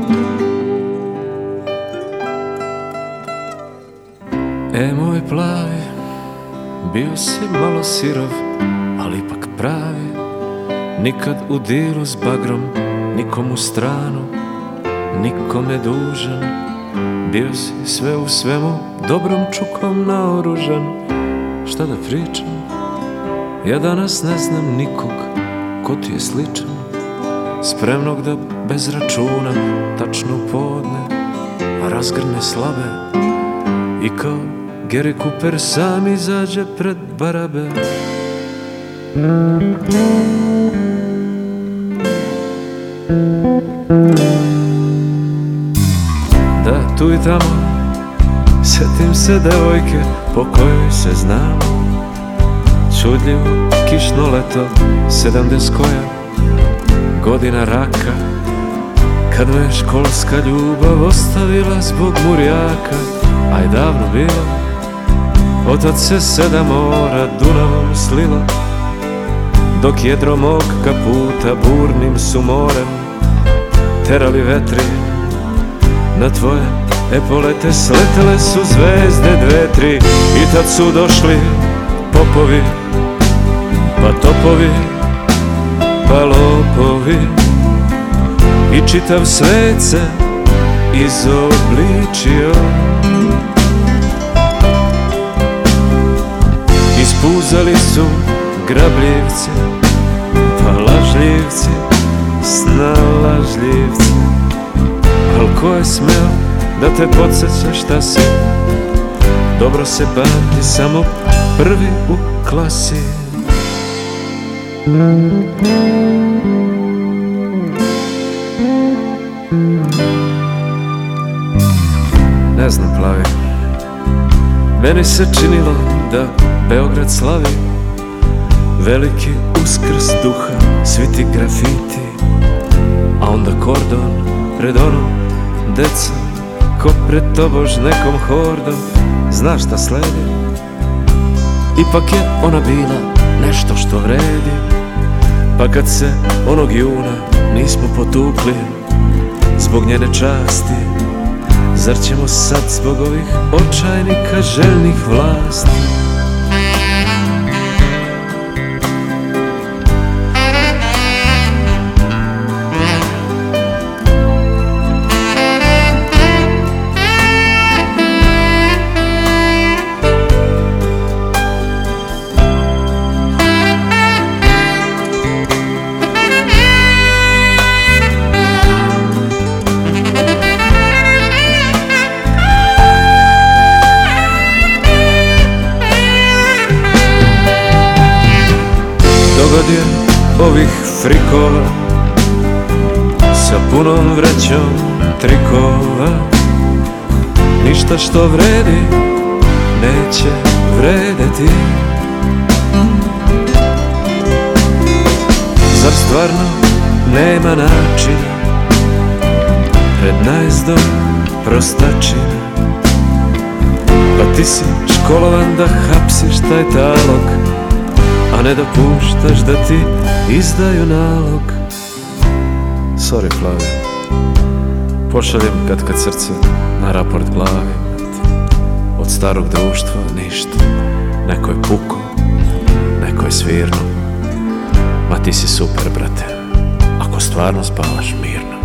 Moj plavi, bio si malo sirov, ali ipak pravi. Nikad u dilu s bagrom, nikom u stranu, nikome dužan. Bio si sve u svemu, dobrom čukom naoružan. Šta da pričam? Ja danas ne znam nikog ko ti je sličan, spremnog da bez računa tačno u podne razgrne slabe i kao Gary Cooper sam izađe pred barabe. Da, tu i tamo setim se devojke po kojoj se znam. Čudljivo kišno leto, 70 koja godina raka, kad me školska ljubav ostavila zbog murjaka. A je davno bilo, otad se 7 mora Dunavom slilo, dok jedro mog kaputa burnim su morem terali vetri. Na tvoje epolete sletele su zvezde 2, 3 i tad su došli popovi, pa topovi, pa lopovi i čitav svet se izobličio. Ispuzali su grabljivci, pa lažljivci, snalažljivci. Al ko je smeo da te podsjeća šta si? Dobro se pamti samo prvi u klasi. Ne znam, plavi, meni se činilo da Beograd slavi veliki uskrs duha, svi ti grafiti, a onda kordon pred onom decom, ko pred tobož nekom hordom. Znaš šta sledi? Ipak je ona bila nešto što vredi, pa kad se onog juna nismo potukli zbog njene časti, zar ćemo sad zbog ovih očajnika željnih vlasti? Dogodje ovih frikova sa punom vrećom trikova, ništa što vredi neće vredeti. Zar stvarno nema načina pred najezdom prostačina? Pa ti si školovan da hapsiš taj talog, a ne dopuštaš da ti izdaju nalog. Sorry, plavi, pošaljem kad srce na raport glavi. Od starog društva ništa, neko je puko, neko je svirno. Ma ti si super, brate, ako stvarno spavaš mirno.